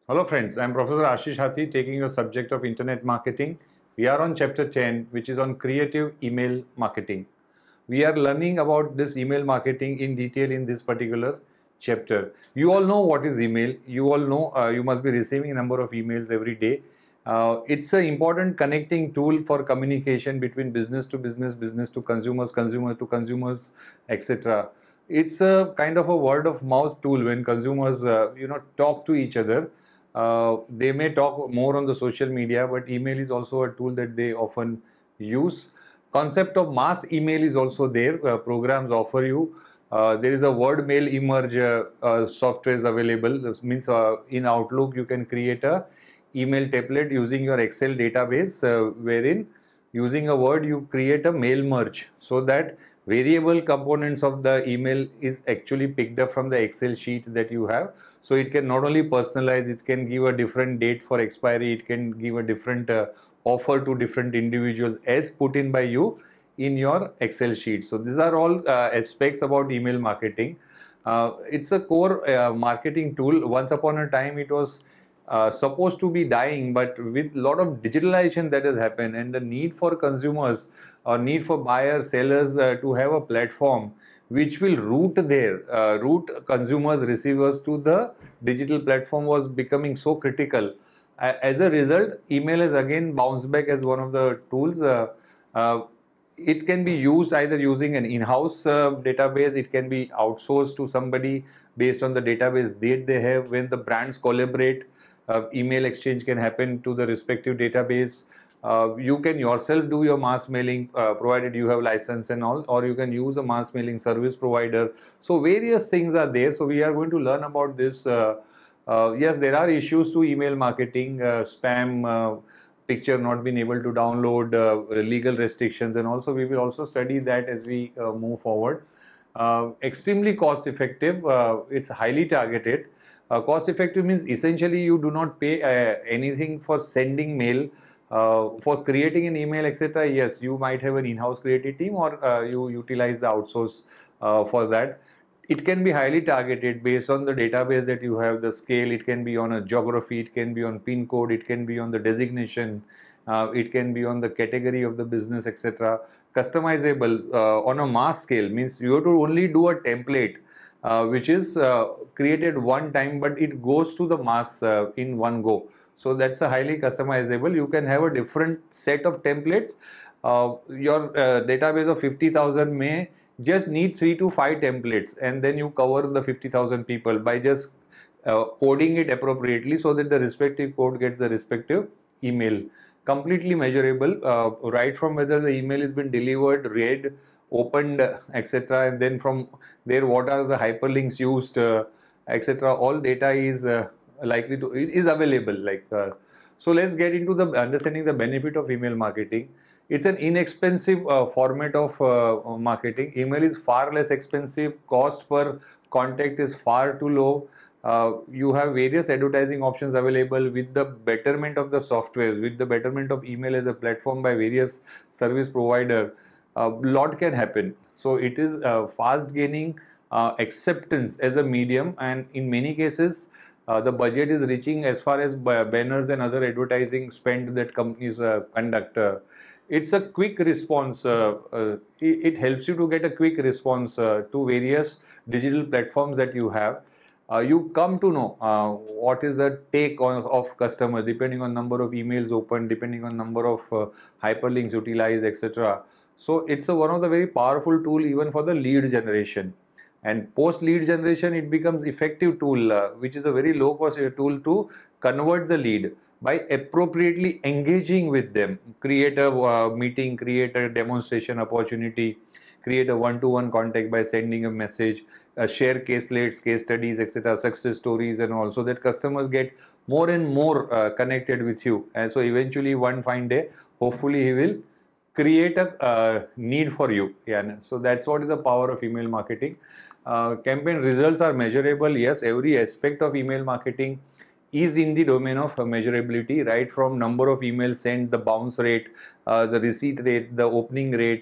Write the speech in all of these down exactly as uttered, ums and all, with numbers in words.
Hello friends, I am Professor Ashish Hathi taking your subject of internet marketing. We are on chapter ten, which is on creative email marketing. We are learning about this email marketing in detail in this particular chapter. You all know what is email. You all know uh, you must be receiving a number of emails every day. Uh, it's an important connecting tool for communication between business to business, business to consumers, consumer to consumers, et cetera. It's a kind of a word of mouth tool when consumers, uh, you know, talk to each other. Uh, they may talk more on the social media, but email is also a tool that they often use. Concept of mass email is also there. Uh, programs offer you. Uh, there is a word mail emerge uh, uh, softwares available. This means uh, in Outlook you can create a email template using your Excel database, uh, wherein using a word you create a mail merge so that variable components of the email is actually picked up from the Excel sheet that you have. So it can not only personalize, it can give a different date for expiry, it can give a different uh, offer to different individuals as put in by you in your Excel sheet. So these are all uh, aspects about email marketing. Uh, it's a core uh, marketing tool. Once upon a time it was uh, supposed to be dying, but with a lot of digitalization that has happened and the need for consumers or need for buyers, sellers uh, to have a platform which will route their uh, route consumers, receivers to the digital platform was becoming so critical. As a result, email has again bounced back as one of the tools. Uh, uh, it can be used either using an in-house uh, database, it can be outsourced to somebody based on the database that they have. When the brands collaborate, uh, email exchange can happen to the respective database. Uh, you can yourself do your mass mailing uh, provided you have license and all, or you can use a mass mailing service provider. So various things are there. So we are going to learn about this. Uh, uh, yes, there are issues to email marketing, uh, spam, uh, picture not being able to download, uh, legal restrictions, and also we will also study that as we uh, move forward. Uh, extremely cost effective. Uh, it's highly targeted. Uh, cost effective means essentially you do not pay uh, anything for sending mail. Uh, for creating an email, et cetera. Yes, you might have an in-house creative team, or uh, you utilize the outsource uh, for that. It can be highly targeted based on the database that you have, the scale. It can be on a geography, it can be on pin code, it can be on the designation, uh, it can be on the category of the business, et cetera. Customizable uh, on a mass scale means you have to only do a template uh, which is uh, created one time, but it goes to the mass uh, in one go. So that's a highly customizable. You can have a different set of templates. Uh, your uh, database of fifty thousand may just need three to five templates, and then you cover the fifty thousand people by just uh, coding it appropriately so that the respective code gets the respective email. Completely measurable, uh, right from whether the email has been delivered, read, opened, et cetera. And then from there, what are the hyperlinks used, uh, et cetera. All data is uh, likely to is available. Like uh, so, let's get into the understanding the benefit of email marketing. It's an inexpensive uh, format of uh, marketing. Email is far less expensive. Cost per contact is far too low. Uh, you have various advertising options available with the betterment of the softwares, with the betterment of email as a platform by various service provider. A lot can happen. So it is uh, fast gaining uh, acceptance as a medium, and in many cases uh, the budget is reaching as far as banners and other advertising spend that companies uh, conduct. Uh, it's a quick response. Uh, uh, it, it helps you to get a quick response uh, to various digital platforms that you have. Uh, you come to know uh, what is the take on, of customers depending on number of emails open, depending on number of uh, hyperlinks utilized, et cetera. So it's a, one of the very powerful tool even for the lead generation. And post lead generation, it becomes effective tool, uh, which is a very low cost tool to convert the lead by appropriately engaging with them. Create a uh, meeting, create a demonstration opportunity, create a one-to-one contact by sending a message, uh, share case slates, case studies, et cetera, success stories, and all, so that customers get more and more uh, connected with you. And so eventually, one fine day, hopefully, he will create a uh, need for you. Yeah. So that's what is the power of email marketing. Uh, campaign results are measurable. Yes, every aspect of email marketing is in the domain of measurability, right from number of emails sent, the bounce rate, uh, the receipt rate, the opening rate,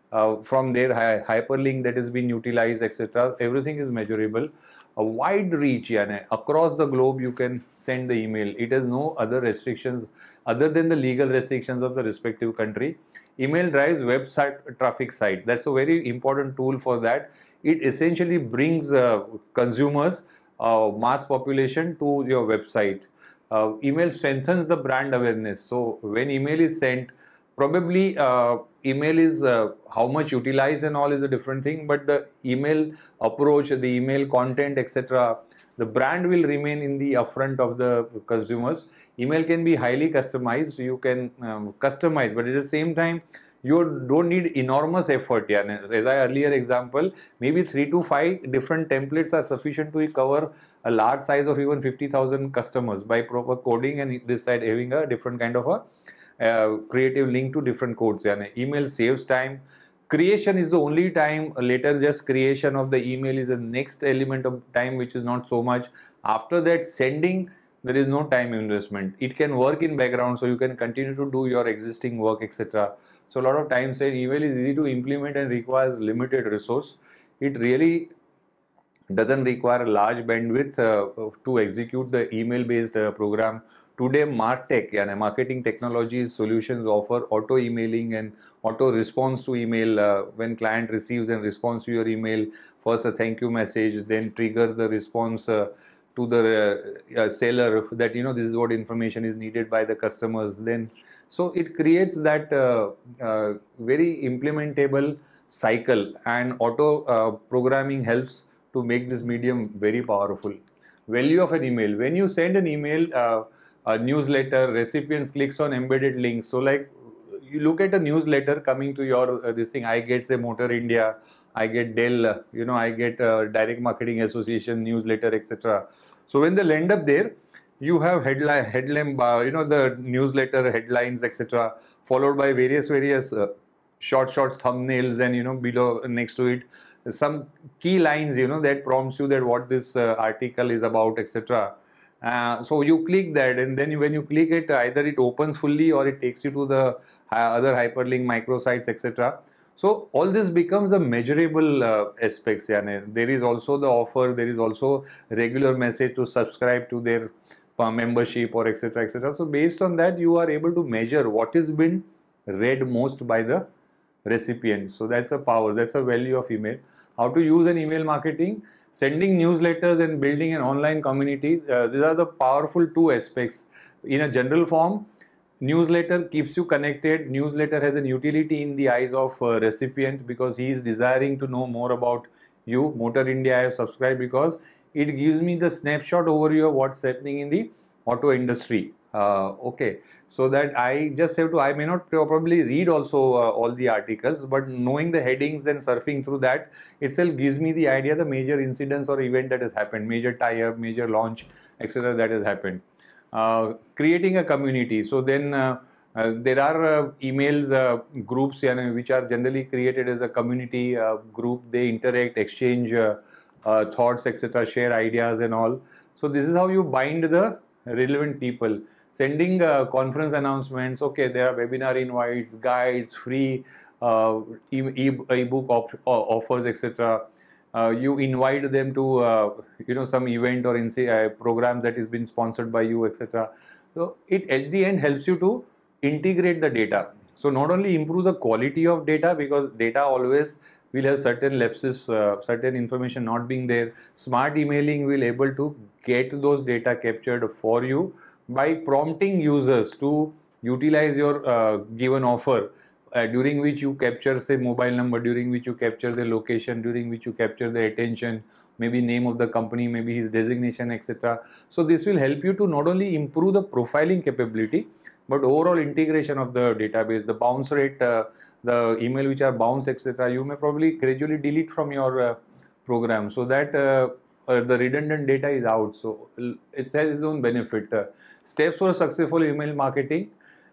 uh, from their hy- hyperlink that has been utilized, et cetera. Everything is measurable. A wide reach, yani, across the globe you can send the email. It has no other restrictions other than the legal restrictions of the respective country. Email drives website traffic site. That's a very important tool for that. It essentially brings uh, consumers, uh, mass population to your website. Uh, email strengthens the brand awareness. So when email is sent, probably uh, email is uh, how much utilized and all is a different thing, but the email approach, the email content, et cetera, the brand will remain in the upfront of the consumers. Email can be highly customized. You can um, customize, but at the same time, you don't need enormous effort. Yeah. As I earlier example, maybe three to five different templates are sufficient to cover a large size of even fifty thousand customers by proper coding, and this side having a different kind of a uh, creative link to different codes. Yeah. Email saves time. Creation is the only time. Later, just creation of the email is the next element of time, which is not so much. After that, sending, there is no time investment. It can work in background, so you can continue to do your existing work, et cetera. So a lot of times, said email is easy to implement and requires limited resource. It really doesn't require a large bandwidth uh, to execute the email-based uh, program. Today, MarTech, yeah, marketing technologies solutions offer auto emailing and auto response to email. Uh, when client receives and responds to your email, first a thank you message, then trigger the response uh, to the uh, uh, seller that, you know, this is what information is needed by the customers. Then, so it creates that uh, uh, very implementable cycle, and auto uh, programming helps to make this medium very powerful. Value of an email: when you send an email, uh, a newsletter, recipients clicks on embedded links. So like, you look at a newsletter coming to your uh, this thing. I get, say, Motor India, I get Dell, uh, you know, I get uh, Direct Marketing Association newsletter, et cetera. So when they land up there, you have headline, headline, uh, you know, the newsletter headlines, et cetera, followed by various various uh, short short thumbnails, and, you know, below next to it some key lines, you know, that prompts you that what this uh, article is about, et cetera. Uh, so you click that, and then when you click it, either it opens fully or it takes you to the uh, other hyperlink microsites, et cetera. So all this becomes a measurable uh, aspects. Yeah. There is also the offer. There is also regular message to subscribe to their uh, membership or et cetera, et cetera. So based on that, you are able to measure what has been read most by the recipient. So that's the power. That's the value of email. How to use an email marketing: sending newsletters and building an online community. Uh, these are the powerful two aspects. In a general form, newsletter keeps you connected. Newsletter has an utility in the eyes of uh, recipient because he is desiring to know more about you. Motor India, I have subscribed because it gives me the snapshot overview of what's happening in the auto industry. Uh, okay, so that I just have to, I may not probably read also uh, all the articles, but knowing the headings and surfing through that itself gives me the idea, the major incidents or event that has happened, major tie-up, major launch, et cetera that has happened. Uh, creating a community. So then uh, uh, there are uh, emails uh, groups, you know, which are generally created as a community uh, group. They interact, exchange uh, uh, thoughts, et cetera, share ideas and all. So this is how you bind the relevant people. Sending uh, conference announcements. Okay, there are webinar invites, guides, free uh, e- e- ebook op- offers, et cetera. Uh, you invite them to uh, you know, some event or in say, uh, program that is being sponsored by you, et cetera. So it at the end helps you to integrate the data. So not only improve the quality of data, because data always will have certain lapses, uh, certain information not being there. Smart emailing will able to get those data captured for you by prompting users to utilize your uh, given offer, uh, during which you capture, say, mobile number, during which you capture the location, during which you capture the attention, maybe name of the company, maybe his designation, et cetera. So this will help you to not only improve the profiling capability, but overall integration of the database, the bounce rate, uh, the email which are bounced, et cetera. You may probably gradually delete from your uh, program, so that uh, uh, the redundant data is out. So it has its own benefit. Uh, steps for successful email marketing.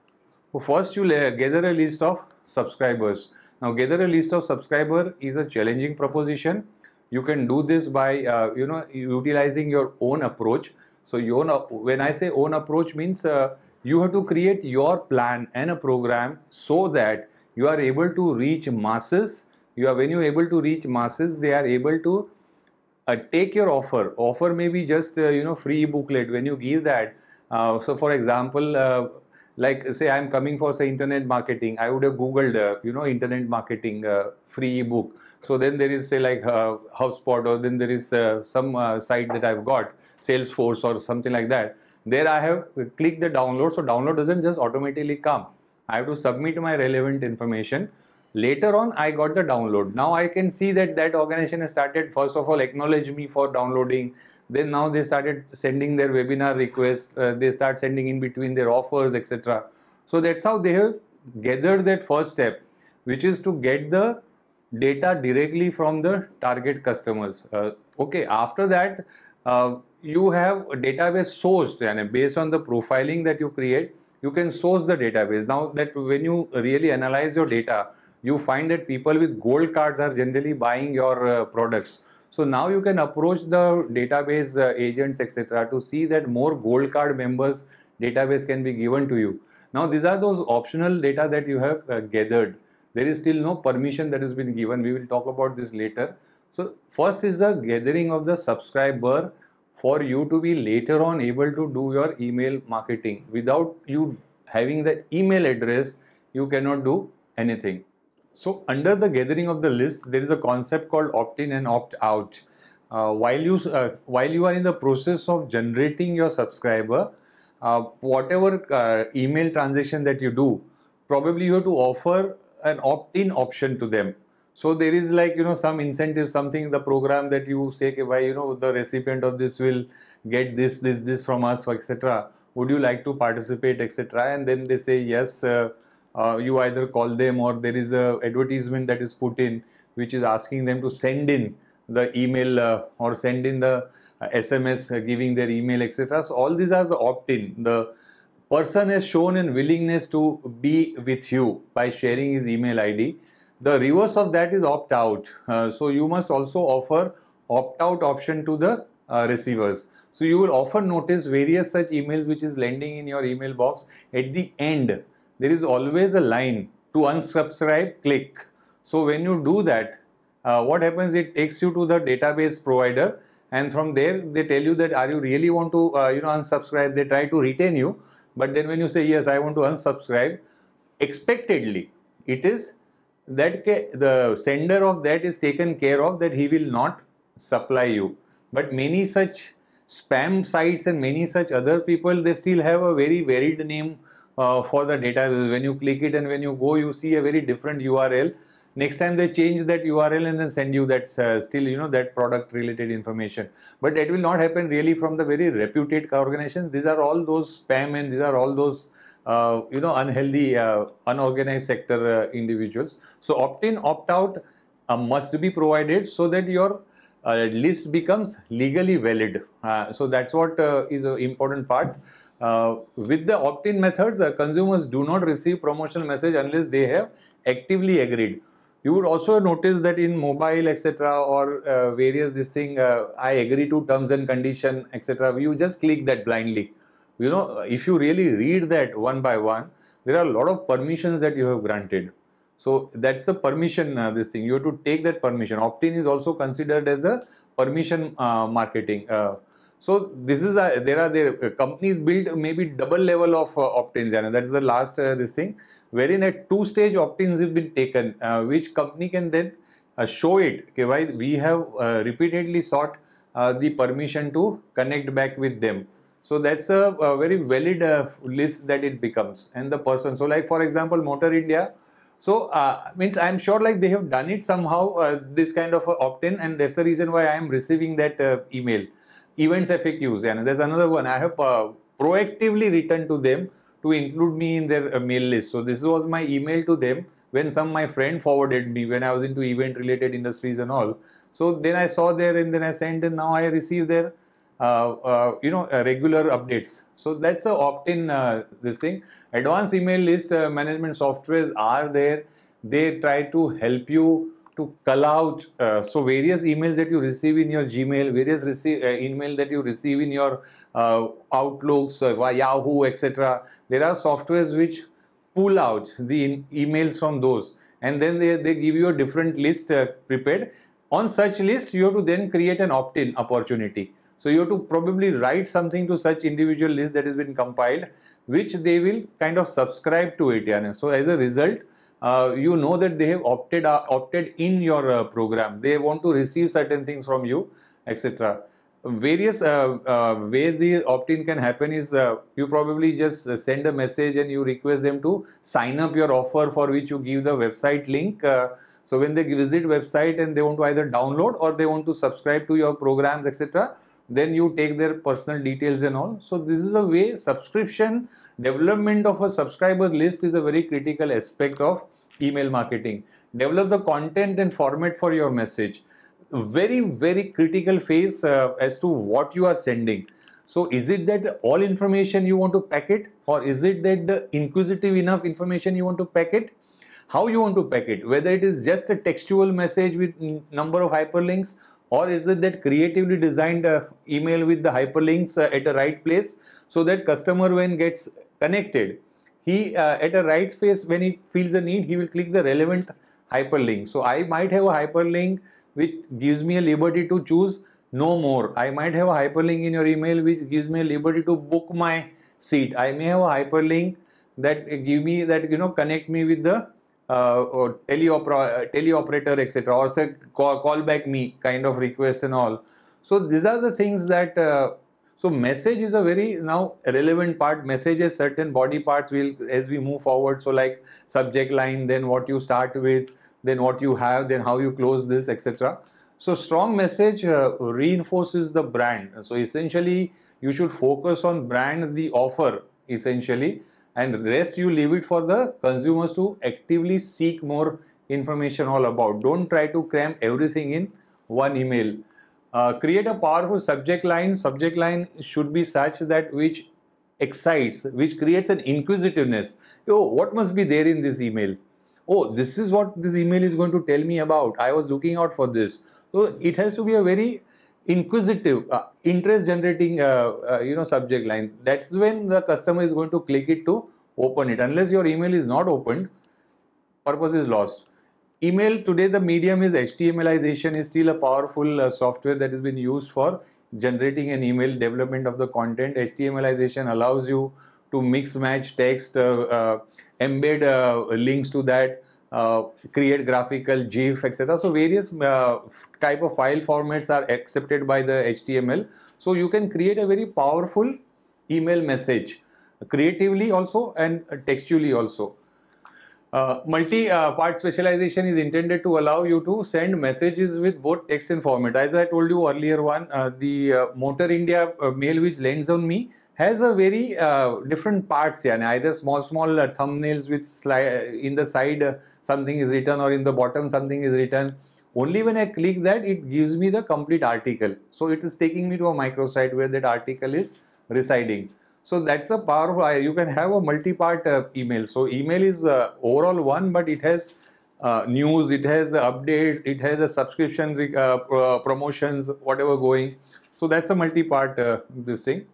First, you gather a list of subscribers. Now, gather a list of subscribers is a challenging proposition. You can do this by uh, you know, utilizing your own approach. So, your when I say own approach means uh, you have to create your plan and a program so that you are able to reach masses. You are when you are able to reach masses, they are able to uh, take your offer. Offer may be just uh, you know free booklet. When you give that, uh, so for example, uh, like say I'm coming for say internet marketing, I would have googled uh, you know internet marketing uh, free ebook. So then there is say like uh, HubSpot, or then there is uh, some uh, site that I've got, Salesforce or something like that. There I have clicked the download. So download doesn't just automatically come. I have to submit my relevant information. Later on, I got the download. Now I can see that that organization has started, first of all, acknowledge me for downloading. Then now they started sending their webinar requests. Uh, they start sending in between their offers, et cetera. So that's how they have gathered that first step, which is to get the data directly from the target customers. Uh, okay, after that, uh, you have a database sourced, and based on the profiling that you create, you can source the database. Now that when you really analyze your data, you find that people with gold cards are generally buying your uh, products. So now you can approach the database uh, agents, et cetera, to see that more gold card members database can be given to you. Now these are those optional data that you have uh, gathered. There is still no permission that has been given. We will talk about this later. So first is the gathering of the subscriber for you to be later on able to do your email marketing. Without you having the email address, you cannot do anything. So under the gathering of the list, there is a concept called opt-in and opt-out. Uh, while you uh, while you are in the process of generating your subscriber, uh, whatever uh, email transaction that you do, probably you have to offer an opt-in option to them. So there is like you know some incentive, something the program that you say, okay, why you know the recipient of this will get this this this from us, et cetera. Would you like to participate, et cetera. And then they say yes. Uh, Uh, you either call them, or there is a advertisement that is put in which is asking them to send in the email uh, or send in the uh, S M S uh, giving their email, et cetera. So all these are the opt-in. The person has shown an willingness to be with you by sharing his email I D. The reverse of that is opt-out. Uh, so you must also offer opt-out option to the uh, receivers. So you will often notice various such emails which is landing in your email box. At the end, there is always a line to unsubscribe, click. So when you do that, uh, what happens, it takes you to the database provider, and from there they tell you that are you really want to uh, you know unsubscribe. They try to retain you, but then when you say yes, I want to unsubscribe, expectedly it is that the sender of that is taken care of, that he will not supply you. But many such spam sites and many such other people, they still have a very varied name Uh, for the data. When you click it and when you go, you see a very different U R L. Next time they change that U R L and then send you that uh, still you know that product related information. But that will not happen really from the very reputed organizations. These are all those spam, and these are all those uh, you know unhealthy, uh, unorganized sector uh, individuals. So opt-in, opt-out uh, must be provided so that your uh, list becomes legally valid. Uh, so that's what uh, is an important part. Uh, with the opt-in methods, uh, consumers do not receive promotional message unless they have actively agreed. You would also notice that in mobile, et cetera, or uh, various this thing, uh, I agree to terms and condition, et cetera. You just click that blindly. You know, if you really read that one by one, there are a lot of permissions that you have granted. So that's the permission. Uh, this thing you have to take that permission. Opt-in is also considered as a permission uh, marketing. Uh, So this is a, there are there uh, companies build maybe double level of uh, opt-ins, and that is the last uh, this thing, wherein a two-stage opt-ins have been taken, uh, which company can then uh, show it. Okay, why we have uh, repeatedly sought uh, the permission to connect back with them. So that's a, a very valid uh, list that it becomes, and the person. So like for example, Motor India. So uh, means I'm sure like they have done it somehow, uh, this kind of uh, opt-in, and that's the reason why I am receiving that uh, email. Events F A Qs, and there's another one. I have uh, proactively written to them to include me in their uh, mail list. So this was my email to them when some my friend forwarded me when I was into event related industries and all. So then I saw there, and then I sent, and now I receive their uh, uh, you know uh, regular updates. So that's a opt-in uh, this thing. Advanced email list uh, management softwares are there. They try to help you to cull out uh, so various emails that you receive in your Gmail, various receive, uh, email that you receive in your uh, Outlooks, uh, Yahoo, et cetera. There are softwares which pull out the emails from those, and then they, they give you a different list uh, prepared. On such list, you have to then create an opt-in opportunity. So you have to probably write something to such individual list that has been compiled, which they will kind of subscribe to it. Yeah. So as a result, uh, you know that they have opted uh, opted in your uh, program. They want to receive certain things from you, et cetera. Various uh, uh, ways the opt-in can happen is uh, you probably just uh, send a message and you request them to sign up your offer, for which you give the website link. Uh, so when they visit website and they want to either download or they want to subscribe to your programs, et cetera, then you take their personal details and all. So this is a way. Subscription, development of a subscriber list is a very critical aspect of email marketing. Develop the content and format for your message. Very, very critical phase uh, as to what you are sending. So is it that all information you want to pack it, or is it that the inquisitive enough information you want to pack it? How you want to pack it? Whether it is just a textual message with number of hyperlinks, or is it that creatively designed uh, email with the hyperlinks uh, at the right place, so that customer when gets connected, he uh, at a right space, when he feels a need, he will click the relevant hyperlink. So I might have a hyperlink which gives me a liberty to choose no more. I might have a hyperlink in your email which gives me a liberty to book my seat. I may have a hyperlink that give me that, you know, connect me with the uh, or teleopera, teleoperator, et cetera, or say call, call back me kind of request and all. So these are the things that uh, so message is a very now relevant part. Message has certain body parts will as we move forward. So like subject line, then what you start with, then what you have, then how you close this, et cetera. So strong message uh, reinforces the brand. So essentially, you should focus on brand, the offer essentially, and rest you leave it for the consumers to actively seek more information all about. Don't try to cram everything in one email. Uh, create a powerful subject line. Subject line should be such that which excites, which creates an inquisitiveness. Oh, what must be there in this email? Oh, this is what this email is going to tell me about. I was looking out for this. So it has to be a very inquisitive, uh, interest-generating, uh, uh, you know, subject line. That's when the customer is going to click it to open it. Unless your email is not opened, purpose is lost. Email today, the medium is HTMLization is still a powerful uh, software that has been used for generating an email, development of the content. HTMLization allows you to mix match text, uh, uh, embed uh, links to that, uh, create graphical GIF, et cetera. So various uh, type of file formats are accepted by the H T M L. So you can create a very powerful email message, creatively also and textually also. Uh, multi-part uh, specialization is intended to allow you to send messages with both text and format. As I told you earlier, one uh, the uh, Motor India uh, mail which lands on me has a very uh, different parts, yeah, either small small uh, thumbnails with slide in the side uh, something is written, or in the bottom something is written. Only when I click that, it gives me the complete article. So it is taking me to a microsite where that article is residing. So that's a powerful, you can have a multi-part uh, email. So email is uh, overall one, but it has uh, news, it has updates, it has a subscription uh, pro promotions, whatever going. So that's a multi-part uh, this thing.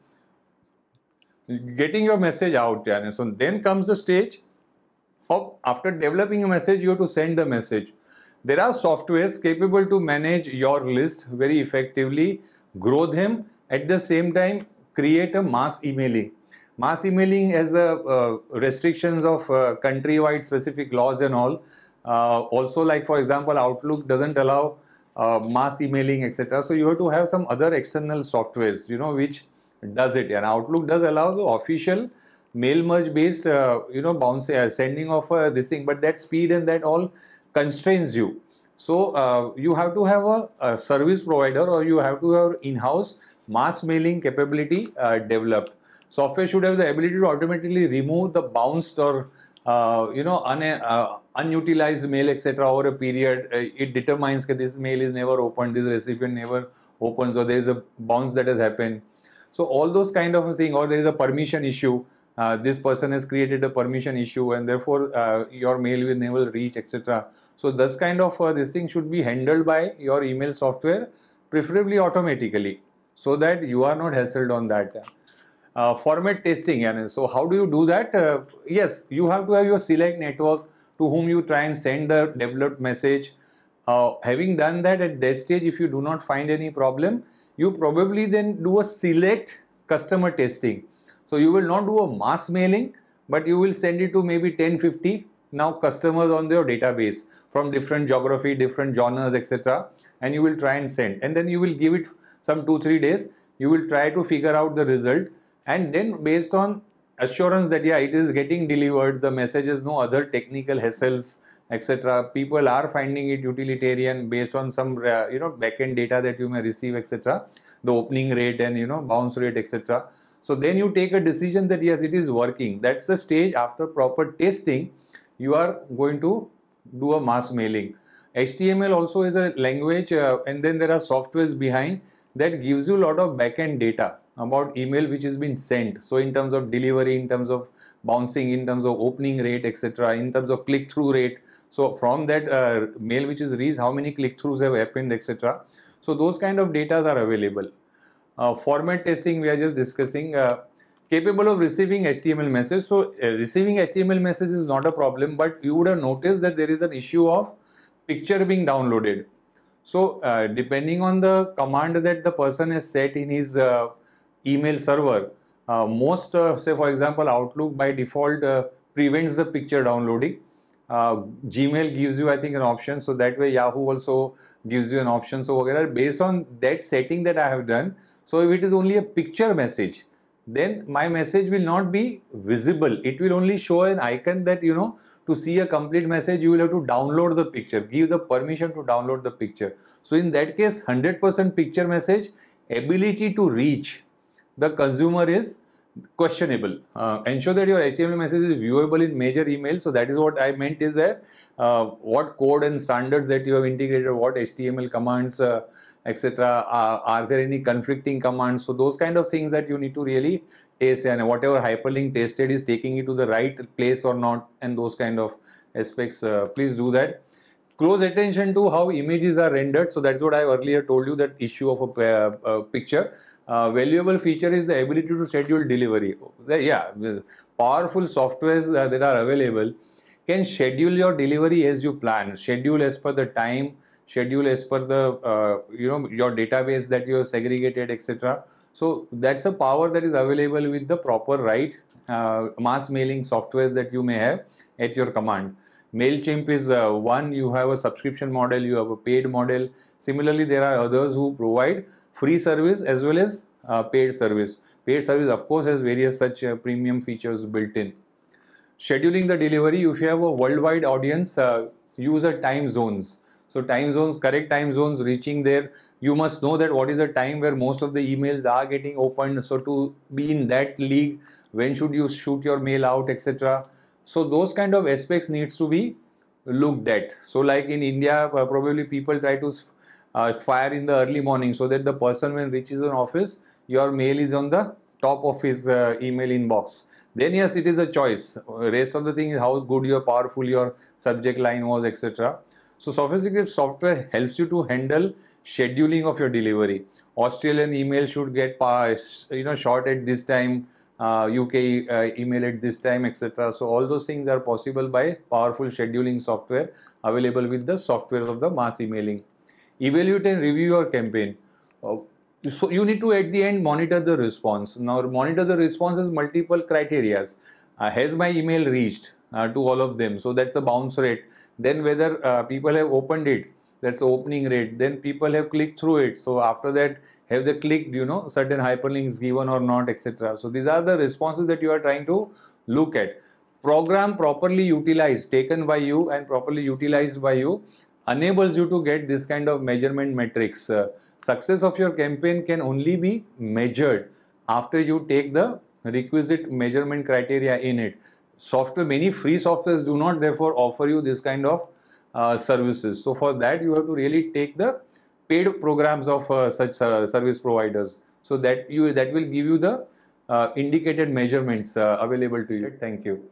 Getting your message out. Yeah. So then comes the stage of, after developing a message, you have to send the message. There are softwares capable to manage your list very effectively, grow them, at the same time create a mass emailing. Mass emailing has a uh, restrictions of uh, country-wide specific laws and all. Uh, also, like for example, Outlook doesn't allow uh, mass emailing, et cetera. So you have to have some other external softwares, you know, which does it. And Outlook does allow the official mail merge based, uh, you know, bounce uh, sending of uh, this thing, but that speed and that all constrains you. So uh, you have to have a, a service provider, or you have to have in-house mass mailing capability uh, developed. Software should have the ability to automatically remove the bounced or uh, you know un uh, unutilized mail, et cetera. Over a period. Uh, it determines that this mail is never opened, this recipient never opens, or there is a bounce that has happened. So all those kind of a thing, or there is a permission issue. Uh, this person has created a permission issue, and therefore uh, your mail will never reach, et cetera. So this kind of uh, this thing should be handled by your email software, preferably automatically, so that you are not hassled on that. Uh, format testing, yani. So how do you do that? Uh, yes, you have to have your select network to whom you try and send the developed message. Uh, having done that, at that stage, if you do not find any problem, you probably then do a select customer testing. So you will not do a mass mailing, but you will send it to maybe ten, fifty now customers on your database from different geography, different genres, et cetera. And you will try and send, and then you will give it some two, three days. You will try to figure out the result, and then based on assurance that yeah, it is getting delivered, the message is no other technical hassles, et cetera. People are finding it utilitarian based on some uh, you know backend data that you may receive, et cetera. The opening rate and you know bounce rate, et cetera. So then you take a decision that yes, it is working. That's the stage after proper testing. You are going to do a mass mailing. H T M L also is a language, uh, and then there are softwares behind that gives you a lot of backend data about email which is being sent. So in terms of delivery, in terms of bouncing, in terms of opening rate, et cetera, in terms of click-through rate. So from that uh, mail which is reached, how many click-throughs have happened, et cetera. So those kind of data are available. Uh, format testing we are just discussing. Uh, capable of receiving H T M L message. So uh, receiving H T M L message is not a problem, but you would have noticed that there is an issue of picture being downloaded. So uh, depending on the command that the person has set in his uh, email server, uh, most uh, say for example Outlook by default uh, prevents the picture downloading. uh, Gmail gives you I think an option, so that way Yahoo also gives you an option. So based on that setting that I have done, so if it is only a picture message, then my message will not be visible. It will only show an icon that you know to see a complete message you will have to download the picture, give the permission to download the picture. So in that case one hundred percent picture message, ability to reach the consumer is questionable. Uh, ensure that your H T M L message is viewable in major emails. So that is what I meant is that uh, what code and standards that you have integrated, what H T M L commands, uh, et cetera. Uh, are there any conflicting commands? So those kind of things that you need to really test, and whatever hyperlink tested is taking you to the right place or not, and those kind of aspects. Uh, please do that. Close attention to how images are rendered. So that's what I earlier told you, that issue of a, uh, a picture. Uh, valuable feature is the ability to schedule delivery. Yeah, powerful softwares uh, that are available can schedule your delivery as you plan, schedule as per the time, schedule as per the uh, you know your database that you have segregated, et cetera. So that's a power that is available with the proper right uh, mass mailing softwares that you may have at your command. MailChimp is uh, one. You have a subscription model, you have a paid model. Similarly, there are others who provide free service as well as uh, paid service. Paid service of course has various such uh, premium features built in. Scheduling the delivery, if you have a worldwide audience, uh, use a time zones. So time zones, correct time zones reaching there. You must know that what is the time where most of the emails are getting opened. So to be in that league, when should you shoot your mail out, et cetera. So those kind of aspects needs to be looked at. So like in India, uh, probably people try to uh, fire in the early morning so that the person when reaches an office, your mail is on the top of his uh, email inbox. Then yes, it is a choice. Rest of the thing is how good your powerful your subject line was, et cetera. So sophisticated software helps you to handle scheduling of your delivery. Australian email should get you know short at this time. Uh, U K uh, email at this time, et cetera. So all those things are possible by powerful scheduling software available with the software of the mass emailing. Evaluate and review your campaign. Uh, so you need to at the end monitor the response. Now monitor the response has multiple criterias. Uh, has my email reached uh, to all of them? So that's a bounce rate. Then whether uh, people have opened it, that's the opening rate. Then people have clicked through it. So after that, have they clicked, you know, certain hyperlinks given or not, et cetera. So these are the responses that you are trying to look at. Program properly utilized, taken by you and properly utilized by you, enables you to get this kind of measurement metrics. Uh, success of your campaign can only be measured after you take the requisite measurement criteria in it. Software, many free softwares do not therefore offer you this kind of uh, services. So for that, you have to really take the paid programs of uh, such uh, service providers. So that you that will give you the uh, indicated measurements uh, available to you. Thank you.